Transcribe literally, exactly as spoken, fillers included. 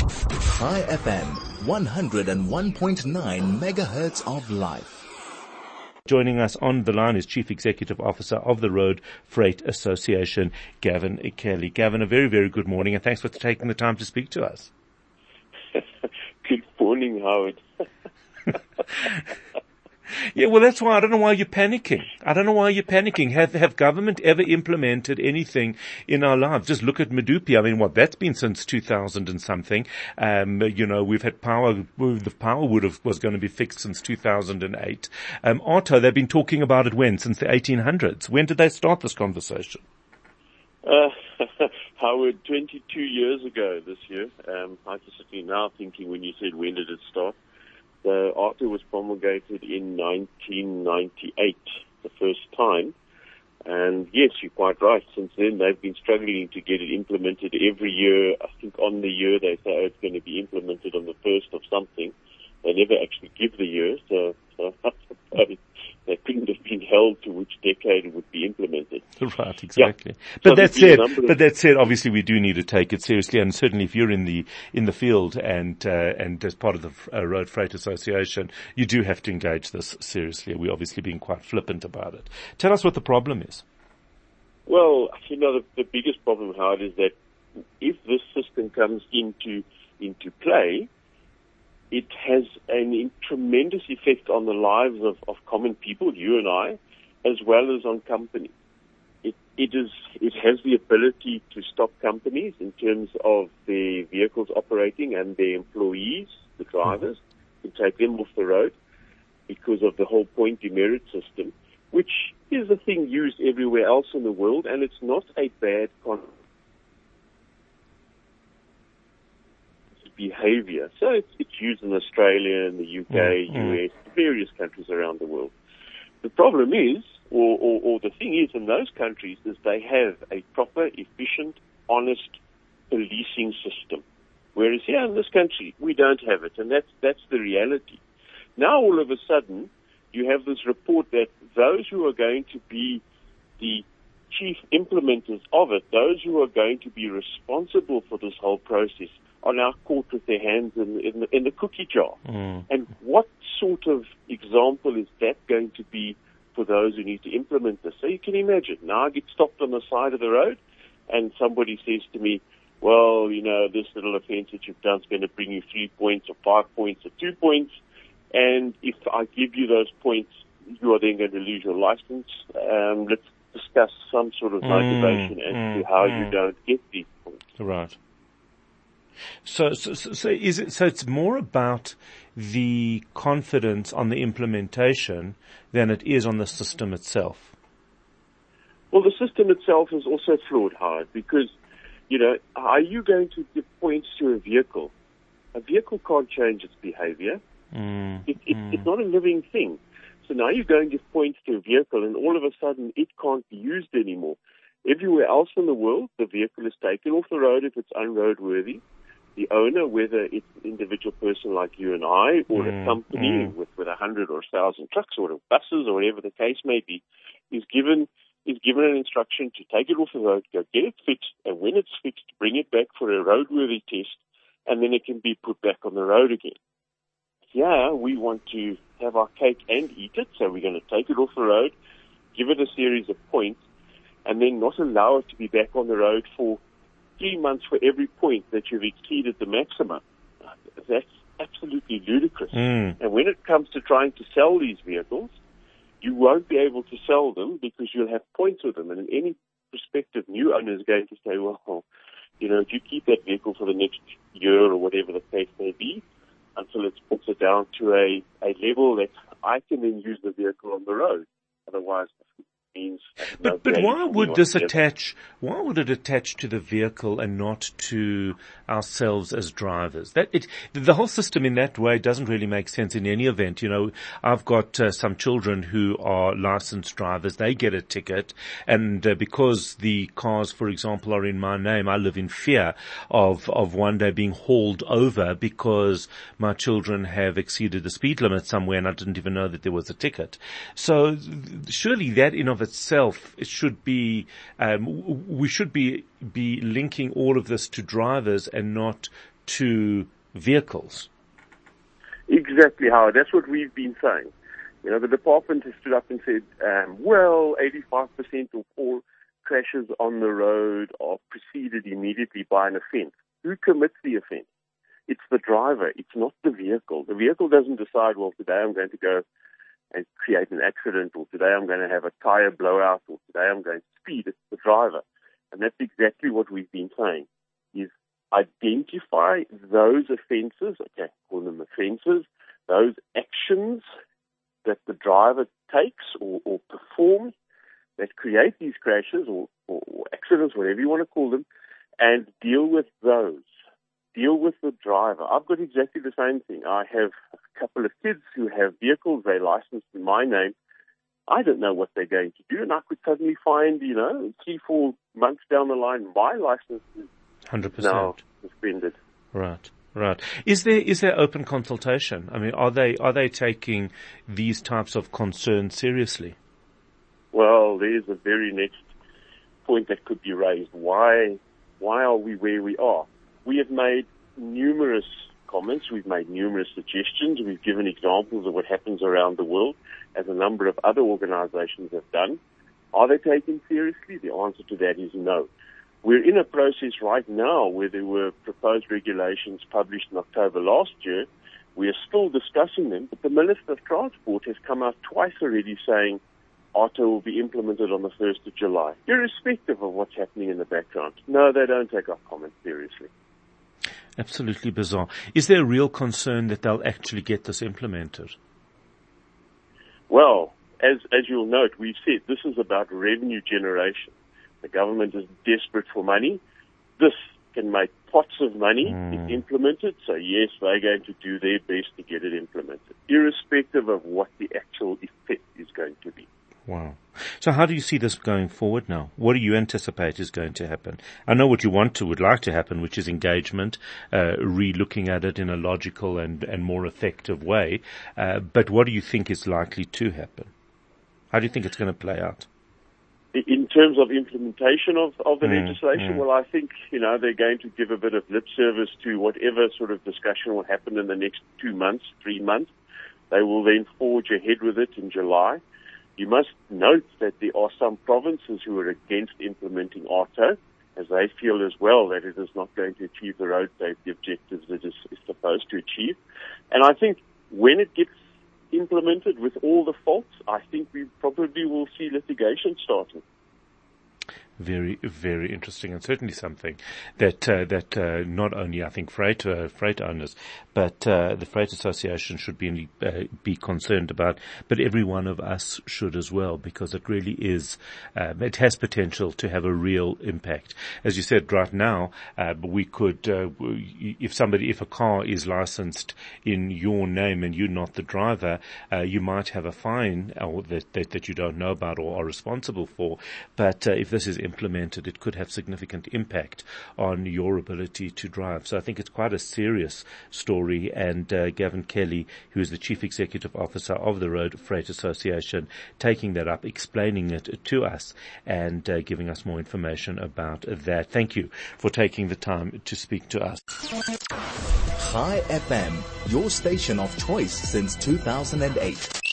High F M, one oh one point nine megahertz of life. Joining us on the line is Chief Executive Officer of the Road Freight Association, Gavin Kelly. Gavin, a very, very good morning, and thanks for taking the time to speak to us. Good morning, Howard. Yeah, well, that's why I don't know why you're panicking. I don't know why you're panicking. Have have government ever implemented anything in our lives? Just look at Medupi. I mean, what, that's been since two thousand and something. Um, you know, we've had power, the power would have, was going to be fixed since two thousand eight. Um, Otto, they've been talking about it when? Since the eighteen hundreds. When did they start this conversation? Uh, Howard, twenty-two years ago this year. Um, I was sitting now thinking when you said when did it start. The A T A was promulgated in nineteen ninety-eight, the first time. And yes, you're quite right. Since then, they've been struggling to get it implemented every year. I think on the year they say, oh, it's going to be implemented on the first of something. They never actually give the year, so, so I suppose they couldn't have been held to which decade it would be implemented. Right, exactly. Yeah. But so that said, of- but that said, obviously we do need to take it seriously, and certainly if you're in the in the field and uh, and as part of the uh, Road Freight Association, you do have to engage this seriously. We're obviously being quite flippant about it. Tell us what the problem is. Well, you know, the, the biggest problem, Howard, is that if this system comes into into play, it has a tremendous effect on the lives of, of common people, you and I, as well as on companies. It, it is, it has the ability to stop companies in terms of their vehicles operating and their employees, the drivers, to take them off the road because of the whole point demerit system, which is a thing used everywhere else in the world, and it's not a bad concept. Behavior. So it's, it's used in Australia, in the U K, mm, U S, mm. various countries around the world. The problem is, or, or, or the thing is in those countries, is they have a proper, efficient, honest policing system. Whereas here in this country, we don't have it, and that's, that's the reality. Now all of a sudden, you have this report that those who are going to be the chief implementers of it, those who are going to be responsible for this whole process, are now caught with their hands in, in, the, in the cookie jar. Mm. And what sort of example is that going to be for those who need to implement this? So you can imagine, now I get stopped on the side of the road and somebody says to me, well, you know, this little offense that you've done is going to bring you three points or five points or two points. And if I give you those points, you are then going to lose your license. Um, let's discuss some sort of motivation mm. as mm. to how mm. you don't get these points. Right. So, so, so is it, so it's more about the confidence on the implementation than it is on the system itself? Well, the system itself is also flawed, Howard, because, you know, are you going to give points to a vehicle? A vehicle can't change its behavior. Mm, it, it, mm. It's not a living thing. So now you're going to give points to a vehicle and all of a sudden it can't be used anymore. Everywhere else in the world, the vehicle is taken off the road if it's unroadworthy. The owner, whether it's an individual person like you and I, or mm, a company mm. with, with a hundred or a thousand trucks or buses or whatever the case may be, is given is given an instruction to take it off the road, go get it fixed, and when it's fixed, bring it back for a roadworthy test, and then it can be put back on the road again. Yeah, we want to have our cake and eat it, so we're going to take it off the road, give it a series of points, and then not allow it to be back on the road for three months for every point that you've exceeded the maximum. That's absolutely ludicrous. Mm. And when it comes to trying to sell these vehicles, you won't be able to sell them because you'll have points with them. And any prospective new owner is going to say, well, you know, do you keep that vehicle for the next year or whatever the case may be until it's put it down to a, a level that I can then use the vehicle on the road. Otherwise, means. But but why would this attach? Why would it attach to the vehicle and not to ourselves as drivers? That it the whole system in that way doesn't really make sense in any event. You know, I've got uh, some children who are licensed drivers. They get a ticket, and uh, because the cars, for example, are in my name, I live in fear of of one day being hauled over because my children have exceeded the speed limit somewhere, and I didn't even know that there was a ticket. So surely that in of itself, it should be, um, we should be, be linking all of this to drivers and not to vehicles. Exactly, Howard. That's what we've been saying. You know, the department has stood up and said, um, well, eighty-five percent of all crashes on the road are preceded immediately by an offense. Who commits the offense? It's the driver. It's not the vehicle. The vehicle doesn't decide, well, today I'm going to go and create an accident, or today I'm going to have a tire blowout, or today I'm going to speed. It's the driver. And that's exactly what we've been saying, is identify those offenses, okay, call them offenses, those actions that the driver takes or, or performs that create these crashes or, or, or accidents, whatever you want to call them, and deal with those. Deal with the driver. I've got exactly the same thing. I have a couple of kids who have vehicles, they're licensed in my name. I don't know what they're going to do, and I could suddenly find, you know, three, four months down the line, my license is one hundred percent now suspended. Right. Right. Is there is there open consultation? I mean, are they are they taking these types of concerns seriously? Well, there's a very next point that could be raised. Why why are we where we are? We have made numerous comments. We've made numerous suggestions. We've given examples of what happens around the world, as a number of other organizations have done. Are they taken seriously? The answer to that is no. We're in a process right now where there were proposed regulations published in October last year. We are still discussing them, but the Minister of Transport has come out twice already saying A T O will be implemented on the first of July, irrespective of what's happening in the background. No, they don't take our comments seriously. Absolutely bizarre. Is there a real concern that they'll actually get this implemented? Well, as as you'll note, we've said this is about revenue generation. The government is desperate for money. This can make pots of money mm. if implemented. So yes, they're going to do their best to get it implemented, irrespective of what the actual effect is going to be. Wow. So how do you see this going forward now? What do you anticipate is going to happen? I know what you want to, would like to happen, which is engagement, uh, re-looking at it in a logical and, and more effective way. Uh, but what do you think is likely to happen? How do you think it's going to play out? In terms of implementation of, of the mm, legislation, mm. well, I think, you know, they're going to give a bit of lip service to whatever sort of discussion will happen in the next two months, three months. They will then forge ahead with it in July. You must note that there are some provinces who are against implementing A T O, as they feel as well that it is not going to achieve the road safety objectives it is, is supposed to achieve. And I think when it gets implemented with all the faults, I think we probably will see litigation starting. Very, very interesting, and certainly something that uh, that uh, not only I think freight uh, freight owners, but uh, the Freight Association should be uh, be concerned about, but every one of us should as well, because it really is um, it has potential to have a real impact. As you said, right now uh, we could, uh, if somebody, if a car is licensed in your name and you're not the driver, uh, you might have a fine or that, that that you don't know about or are responsible for. But uh, if this is implemented, it could have significant impact on your ability to drive. So I think it's quite a serious story. And uh, Gavin Kelly, who is the Chief Executive Officer of the Road Freight Association, taking that up, explaining it to us, and uh, giving us more information about that. Thank you for taking the time to speak to us. Chai F M, your station of choice since two thousand eight.